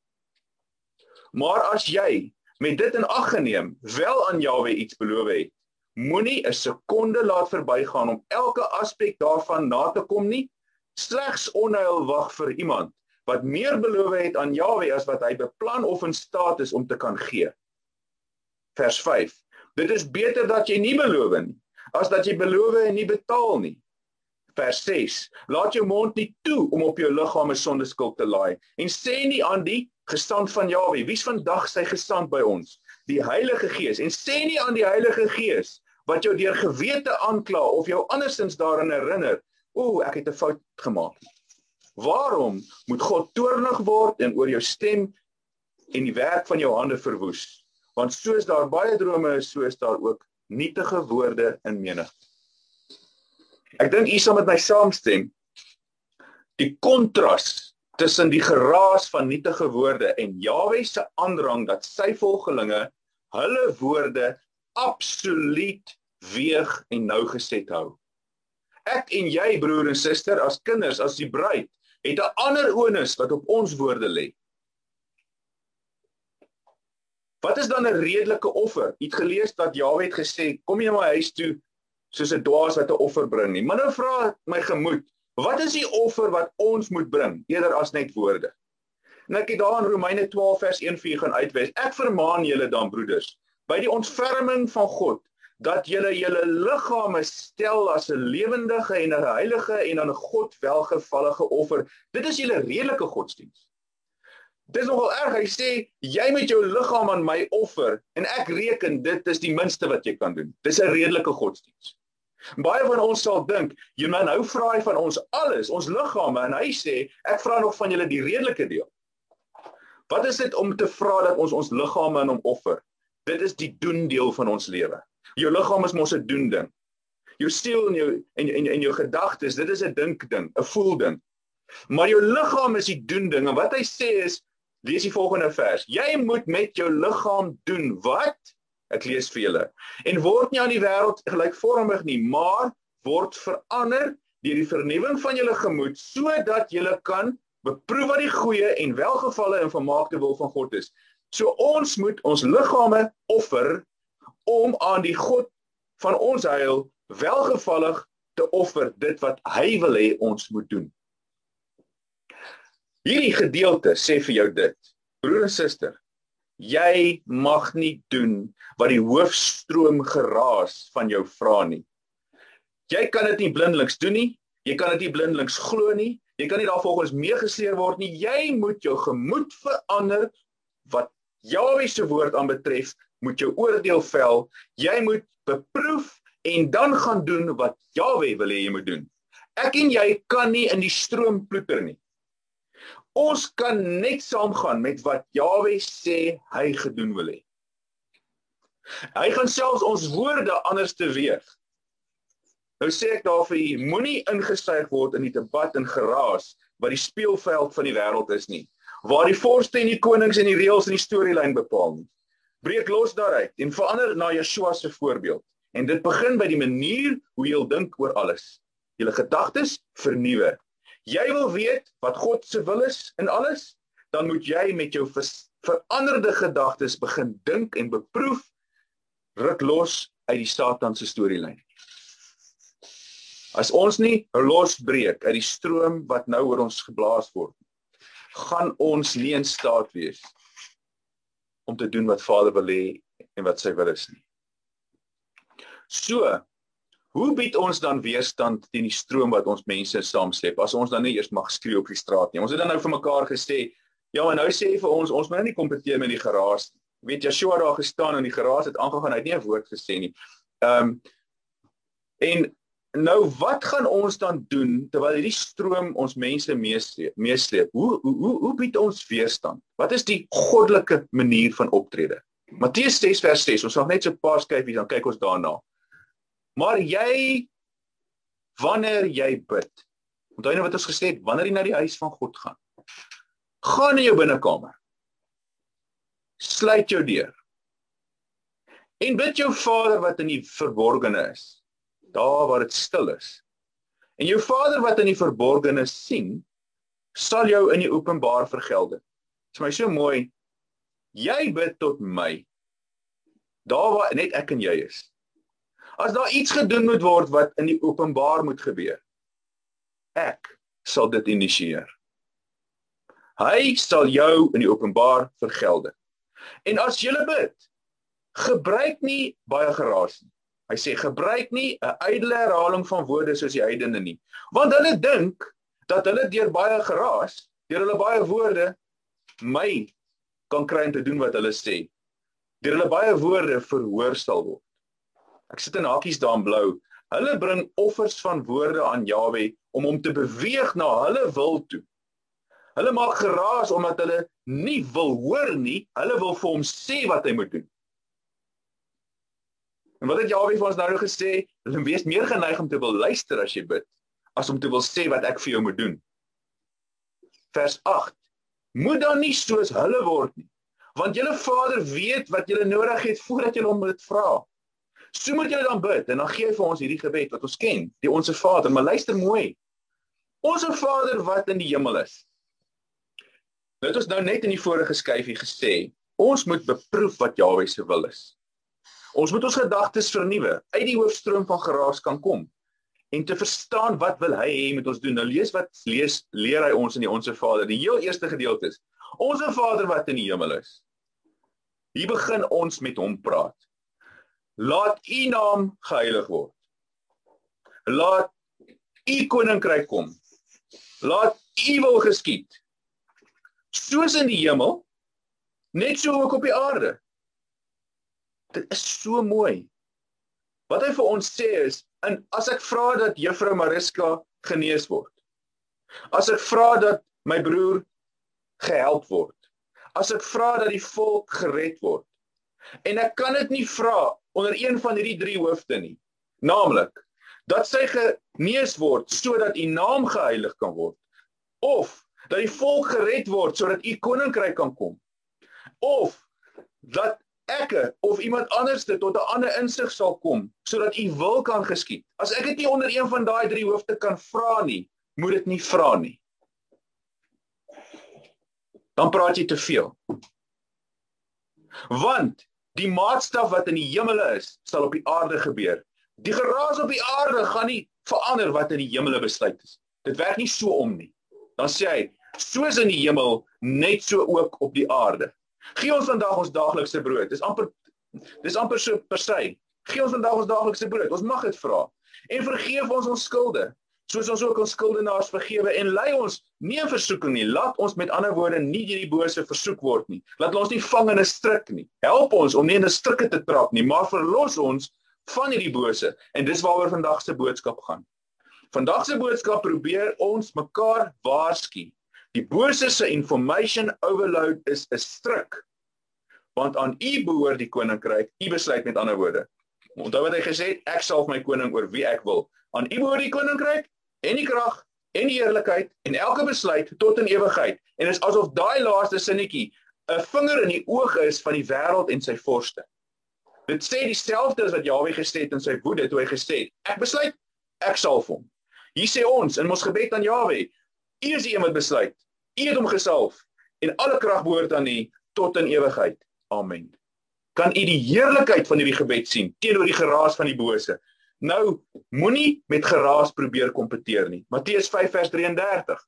Speaker 1: Maar as jy met dit in ag geneem, wel aan Jahwe iets beloof het, moenie 'n sekonde laat verbygaan om elke aspek daarvan na te kom nie. Slegs onheil wag vir iemand wat meer beloof het aan Jahwe as wat hy beplan of in staat is om te kan gee. Vers vyf. Dit is beter dat jy nie beloof nie, as dat jy beloof en nie betaal nie. Vers ses. Laat jou mond nie toe om op jou liggaam 'n sondeskuld te laai en sê nie aan die gestand van Jahwe. Wie's vandag sy gestand by ons? Die Heilige Gees. En sê nie aan die Heilige Gees wat jou deur gewete aankla of jou andersins daaraan herinner. O, ek het 'n fout gemaak. Waarom moet God toornig word en oor jou stem en die werk van jou hande verwoes? Want soos daar baie drome is, so is daar ook nietige woorde in menigte. Ek dink u sal met my saamstem. Die kontras tussen die geraas van nietige woorde en Jahwe se aandrang dat sy volgelinge hulle woorde absoluut weeg en nougeset hou. Ek en jy, broer en suster, as kinders, as die bruid, het 'n ander onus wat op ons woorde lê. Wat is dan 'n redelike offer? Jy het gelees dat Jahwe het gesê, kom jy na my huis toe, soos 'n dwaas wat 'n offer bring nie. Maar nou vra my gemoed, wat is die offer wat ons moet bring, eerder as net woorde? En ek het daar in Romeine twaalf vers een vier gaan uitwys. Ek vermaan julle dan, broeders, by die ontferming van God, dat julle julle liggame stel as 'n lewendige en 'n heilige en aan God welgevallige offer. Dit is julle redelike godsdiens. Dit is nogal erg, hy sê, jy met jou liggaam aan my offer, en ek reken, dit is die minste wat jy kan doen. Dit is 'n redelike godsdiens. Baie van ons sal dink, jy man, nou vra hy van ons alles, ons liggame, en hy sê, ek vra nog van julle die redelike deel. Wat is dit om te vra dat ons ons liggame aan hom offer? Dit is die doen deel van ons lewe. Jou liggaam is mos 'n doen ding. Jou siel en jou en, en, en jou gedagtes, dit is 'n dink ding, 'n voel ding. Maar jou liggaam is die doen ding, en wat hy sê is, lees die volgende vers, jy moet met jou liggaam doen wat? Ek lees vir julle. En word nie aan die wêreld gelykvormig nie, maar word verander deur die vernuwing van julle gemoed, sodat julle kan beproef wat die goeie en welgevalle en vermaakte wil van God is. So ons moet ons liggame offer om aan die God van ons heil welgevallig te offer, dit wat hy wil hê ons moet doen. Hierdie gedeelte sê vir jou dit, broer en suster, jy mag nie doen wat die hoofstroom geraas van jou vra nie. Jy kan dit nie blindelings doen nie, jy kan dit nie blindelings glo nie, jy kan nie daarvolgens meegesleer word nie, jy moet jou gemoed verander, wat Jahwe se woord aanbetref, moet jou oordeel vel, jy moet beproef en dan gaan doen wat Jahwe wil hê jy moet doen. Ek en jy kan nie in die stroom ploeter nie. Ons kan net saamgaan met wat Jahwe sê hy gedoen wil hê. Hy gaan selfs ons woorde anders te weeg. Nou sê ek daar vir u, moenie ingesuig word in die debat en geraas wat die speelveld van die wêreld is nie, waar die vorste en die konings en die reëls en die storielyn bepaal nie. Breek los daaruit en verander na Yeshua se voorbeeld. En dit begin by die manier hoe jy dink oor alles. Julle gedagtes vernuwe. Jy wil weet wat God se wil is in alles, dan moet jy met jou veranderde gedagtes begin dink en beproef, ruk los uit die Satan se storielyn. As ons nie losbreek uit die stroom wat nou oor ons geblaas word, gaan ons nie in staat wees om te doen wat Vader wil hê en wat sy wil is nie. So, hoe bied ons dan weerstand teen die stroom wat ons mense saamsleep, as ons dan nie eers mag skree op die straat nie? Ons het dan nou vir mekaar gesê, ja, en nou sê vir ons, ons moet nie kompeteer met die geraas. Weet, Yeshua daar gestaan en die geraas het aangegaan, hy het nie 'n woord gesê nie. Um, en nou, wat gaan ons dan doen, terwyl hierdie stroom ons mense meesleep? meesleep? Hoe, hoe, hoe bied ons weerstand? Wat is die goddelike manier van optrede? Matteus ses vers ses, ons sal net so 'n paar skyfies, dan kyk ons daarna. Maar jy, wanneer jy bid, onthou nou wat ons gesê het, wanneer jy na die huis van God gaan, gaan in jou binnekamer, sluit jou deur, en bid jou Vader wat in die verborgene is, daar waar dit stil is, en jou Vader wat in die verborgene sien, sal jou in die openbaar vergelde. Dit is my so mooi, jy bid tot my, daar waar net ek en jy is. As daar iets gedoen moet word wat in die openbaar moet gebeur, ek sal dit initieer. Hy sal jou in die openbaar vergelde. En as jy bid, gebruik nie baie geraas nie. Hy sê, gebruik nie 'n ydelle herhaling van woorde soos die heidene nie. Want hulle dink dat hulle deur baie geraas, deur hulle baie woorde, my kan kry om te doen wat hulle sê. Deur hulle baie woorde verhoor sal word. Ek sit in hakies daar in blou. Hulle bring offers van woorde aan Jahwe om hom te beweeg na hulle wil toe. Hulle maak geraas omdat hulle nie wil hoor nie, hulle wil vir hom sê wat hy moet doen. En wat het Jahwe vir ons nou gesê? Hulle wees meer geneig om te wil luister as jy bid, as om te wil sê wat ek vir jou moet doen. Vers agt. Moet dan nie soos hulle word nie, want julle Vader weet wat julle nodig het voordat julle hom dit vra. So moet julle dan bid, en dan gee hy vir ons hierdie gebed wat ons ken, die Onse Vader, maar luister mooi. Onse Vader wat in die hemel is. Nou het ons nou net in die vorige skyfie gesê, ons moet beproef wat Jahwe se wil is. Ons moet ons gedagtes vernuwe, uit die hoofstroom van geraas kan kom, en te verstaan wat wil hy hê met ons doen. Nou lees wat lees, leer hy ons in die Onse Vader. Die heel eerste gedeelte is, Onse Vader wat in die hemel is. Hier begin ons met hom praat. Laat u naam geheilig word. Laat u koninkryk kom. Laat u wil geskied. Soos in die hemel, net so ook op die aarde. Dit is so mooi. Wat hy vir ons sê is, en as ek vra dat juffrou Mariska genees word, as ek vra dat my broer gehelp word, as ek vra dat die volk gered word, en ek kan dit nie vra onder een van hierdie drie hoofde nie, naamlik, dat sy genees word, sodat u naam geheilig kan word, of dat die volk gered word sodat u koninkryk kan kom, of dat ek of iemand anders dit tot 'n ander insig sal kom sodat u wil kan geskied. As ek dit nie onder een van daai drie hoofde kan vra nie, moet dit nie vra nie. Dan praat jy te veel. Want die maatstaf wat in die hemele is, sal op die aarde gebeur. Die geraas op die aarde gaan nie verander wat in die hemele besluit is. Dit werk nie so om nie. Dan sê hy, soos in die hemel, net so ook op die aarde. Gee ons vandag ons daaglikse brood. Dis amper, dis amper so per se. Gee ons vandag ons daaglikse brood. Ons mag dit vra. En vergeef ons ons skulde, soos ons ook ons skuldenaars vergewe, en lei ons nie in versoeking nie. Laat ons met ander woorde nie deur die bose versoek word nie. Laat ons nie vang in 'n strik nie. Help ons om nie in 'n strikke te trap nie, maar verlos ons van hierdie bose. En dis waaroor vandag se boodskap gaan. Vandag se boodskap probeer ons mekaar waarsku. Die bose se information overload is 'n strik. Want aan u behoort die koninkryk, u besluit met ander woorde. Onthou wat hy gesê het, ek salf my koning oor wie ek wil. Aan u behoort die koninkryk, en die krag, en die heerlikheid, en elke besluit tot in ewigheid. En dit is asof daai laaste sinnetjie 'n vinger in die oog is van die wêreld en sy vorste. Dit sê dieselfde as wat Jahwe gesê het in sy woede, toe hy gesê het, ek besluit, ek salf hom. Hier sê ons, in ons gebed aan Jahwe, u is die een wat besluit, u het hom gesalf, en alle krag behoort aan u, tot in ewigheid. Amen. Kan u die heerlikheid van hierdie gebed sien, teenoor die geraas van die bose? Nou, moenie met geraas probeer kompeteer nie. Matteus vyf vers drie en dertig.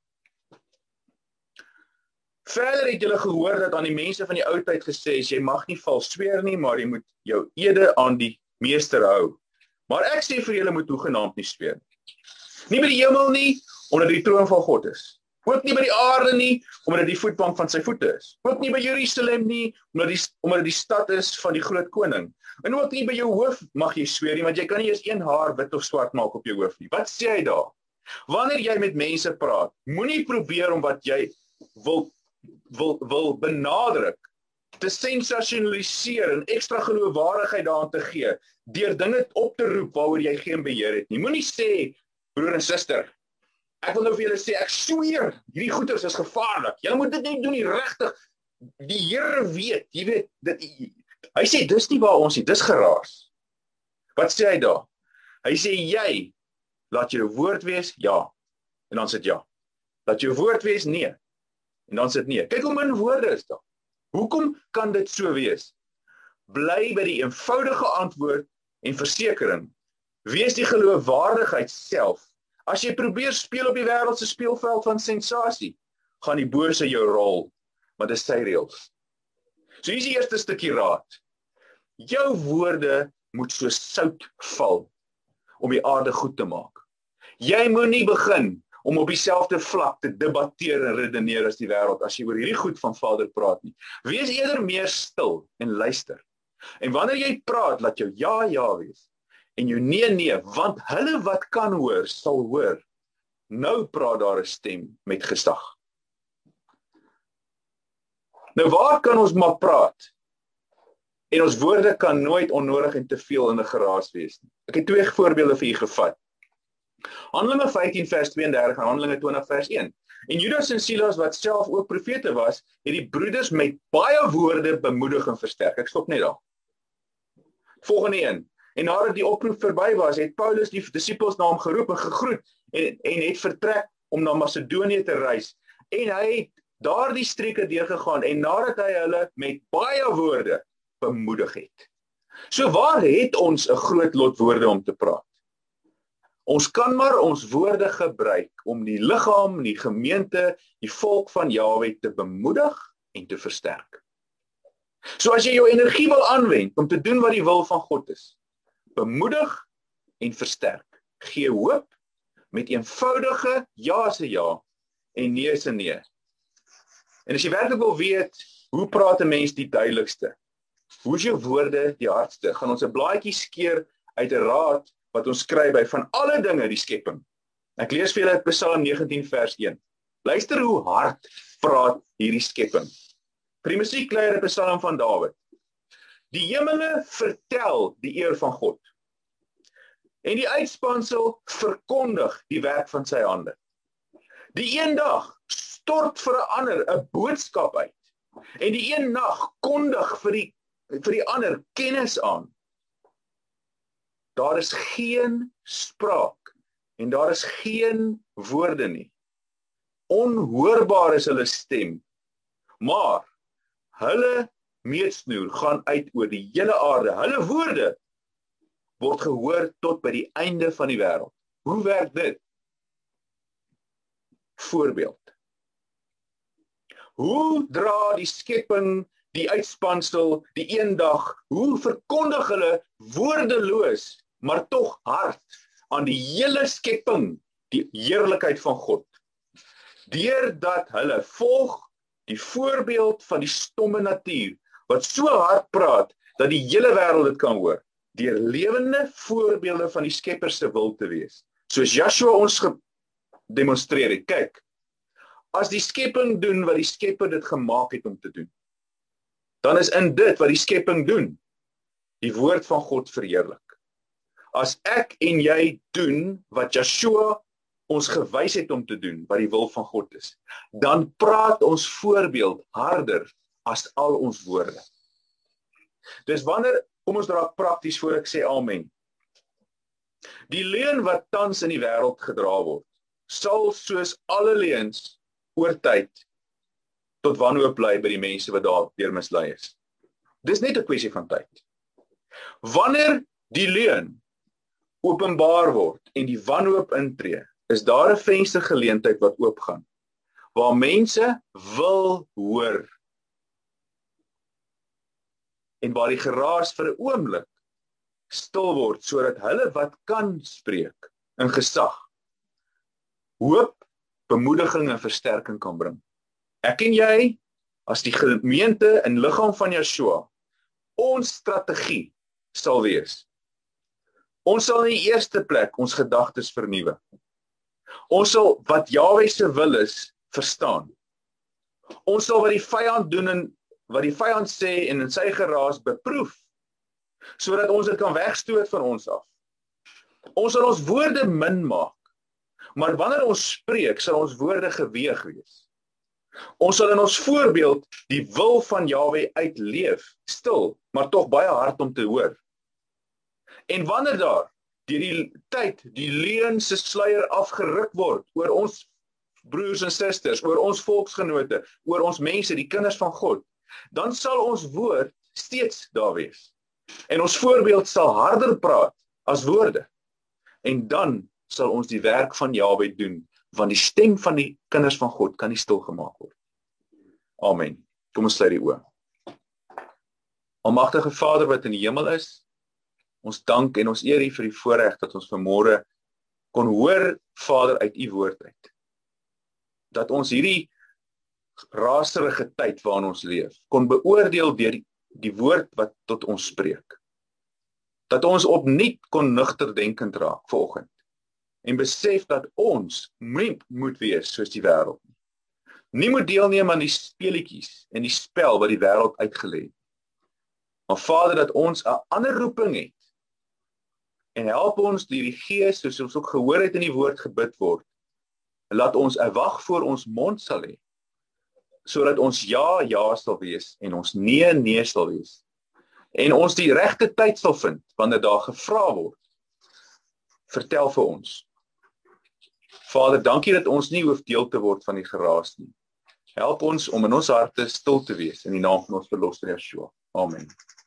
Speaker 1: Verder het julle gehoor dat aan die mense van die ou tyd gesê is, jy mag nie vals sweer nie, maar jy moet jou ede aan die meester hou. Maar ek sê vir julle moet hoegenaamd nie sweer nie. Nie by die hemel nie, omdat die troon van God is. Ook nie by die aarde nie, omdat dit die voetbank van sy voete is. Ook nie by Jerusalem nie, omdat die, omdat dit die stad is van die groot koning. En ook nie by jou hoof mag jy sweer nie, want jy kan nie eens een haar wit of swart maak op jou hoof nie. Wat sê hy daar? Wanneer jy met mense praat, moenie probeer om wat jy wil, wil, wil benadruk, te sensasionaliseer en ekstra geloofwaardigheid daaraan te gee, deur dinge op te roep waaroor jy geen beheer het nie. Moenie sê, broer en suster, ek wil nou vir julle sê, ek sweer, hierdie goeters is gevaarlik. Julle moet dit nie doen nie, regtig. Die Here weet, jy weet, dit, hy sê, dis nie waar ons nie, dis geraas. Wat sê hy daar? Hy sê, jy, laat jou woord wees, ja, en dan sit ja. Laat jou woord wees, nee, en dan sit nee. Kyk hoe min woorde is daar. Hoekom kan dit so wees? Bly by die eenvoudige antwoord en versekering. Wees die geloofwaardigheid self. As jy probeer speel op die wêreld se speelveld van sensasie, gaan die bose jou rol, maar dis sy reëls. So hier is die eerste stukkie raad. Jou woorde moet so sout val om die aarde goed te maak. Jy moenie begin om op dieselfde vlak te debatteer en redeneer as die wêreld as jy oor hierdie goed van Vader praat nie. Wees eerder meer stil en luister. En wanneer jy praat, laat jou ja ja wees en jou nee nee, want hulle wat kan hoor, sal hoor. Nou praat daar 'n stem met gesag. Nou waar kan ons maar praat? En ons woorde kan nooit onnodig en te veel in 'n geraas wees nie. Ek het twee voorbeelde vir u gevat. Handelinge vyftien vers twee en dertig en Handelinge twintig vers een. En Judas en Silas, wat self ook profete was, het die broeders met baie woorde bemoedig en versterk. Ek stop net daar. Volgende een. En nadat die oproep verby was, het Paulus die disippels na hom geroep en gegroet en, en het vertrek om na Macedonië te reis. En hy het daardie streke deurgegaan en nadat hy hulle met baie woorde bemoedig het. So waar het ons 'n groot lot woorde om te praat? Ons kan maar ons woorde gebruik om die liggaam, die gemeente, die volk van Jahwe te bemoedig en te versterk. So as jy jou energie wil aanwend om te doen wat die wil van God is, bemoedig en versterk. Gee hoop met eenvoudige ja se ja en nee se nee. En as jy werklik wil weet, hoe praat 'n mens die duidelikste? Hoe is jou woorde die hardste? Gaan ons 'n blaadjie skeer uit 'n raad wat ons skryf by van alle dinge die skepping. Ek lees vir julle uit Psalm negentien vers een. Luister hoe hard praat hierdie skepping. Vir die musiekleier 'n Psalm van Dawid. Die hemele vertel die eer van God. En die uitspansel verkondig die werk van sy hande. Die eendag stort vir 'n ander 'n boodskap uit. En die een nag kondig vir die, vir die ander kennis aan. Daar is geen spraak en daar is geen woorde nie. Onhoorbaar is hulle stem, maar hulle meetsnoer gaan uit oor die hele aarde. Hulle woorde word gehoor tot by die einde van die wêreld. Hoe werk dit? Voorbeeld. Hoe dra die skepping, die uitspansel, die eendag, hoe verkondig hulle woordeloos, maar tog hard aan die hele skepping die heerlikheid van God? Deurdat hulle volg die voorbeeld van die stomme natuur, wat so hard praat, dat die hele wêreld dit kan hoor, deur lewende voorbeelde van die Skepper se wil te wees. Soos Joshua ons gedemonstreer het, kyk, as die skepping doen wat die Skepper dit gemaak het om te doen, dan is in dit wat die skepping doen, die woord van God verheerlik. As ek en jy doen wat Joshua ons gewys het om te doen, wat die wil van God is, dan praat ons voorbeeld harder as al ons woorde. Dus wanneer, kom ons raak prakties voor ek sê amen. Die leuen wat tans in die wêreld gedra word, sal soos alle leuns oor tyd tot wanhoop bly by die mense wat daardeur mislei is. Dis net 'n kwessie van tyd. Wanneer die leuen openbaar word en die wanhoop intree, is daar 'n venster geleentheid wat oopgaan, waar mense wil hoor, en waar die geraas vir 'n oomblik stil word, sodat hulle wat kan spreek in gesag, hoop, bemoediging en versterking kan bring. Ek en jy, as die gemeente in liggaam van Joshua, ons strategie sal wees. Ons sal in die eerste plek ons gedagtes vernuwe. Ons sal wat Jahwe se wil is, verstaan. Ons sal wat die vyand doen en wat die vyand sê en in sy geraas beproef, sodat ons dit kan wegstoot van ons af. Ons sal ons woorde min maak, maar wanneer ons spreek, sal ons woorde geweeg wees. Ons sal in ons voorbeeld die wil van Jahwe uitleef, stil, maar tog baie hard om te hoor. En wanneer daar, deur die tyd, die leuen se sluier afgeruk word, oor ons broers en susters, oor ons volksgenote, oor ons mense, die kinders van God, dan sal ons woord steeds daar wees. En ons voorbeeld sal harder praat as woorde. En dan sal ons die werk van Jahwe doen, want die stem van die kinders van God kan nie stilgemaak word. Amen. Kom ons sluit die oë. Almagtige Vader wat in die hemel is, ons dank en ons eer U vir die voorreg dat ons vanmôre kon hoor, Vader, uit U woord uit. Dat ons hierdie raserige tyd waarin ons leef, kon beoordeel deur die, die woord wat tot ons spreek. Dat ons opnuut kon nugter denkend raak vanoggend en besef dat ons nie moet wees soos die wêreld nie. Nie moet deelneem aan die speletjies en die spel wat die wêreld uitgelê het. Maar Vader, dat ons 'n ander roeping het en help ons deur die Gees, soos ons ook gehoor het in die woord gebid word, laat ons 'n wag voor ons mond sal hê, sodat ons ja, ja sal wees en ons nee, nee sal wees. En ons die regte tyd sal vind, wanneer daar gevra word. Vertel vir ons. Vader, dankie dat ons nie hoef deel te word van die geraas nie. Help ons om in ons harte stil te wees, in die naam van ons verlosser Yeshua. Amen.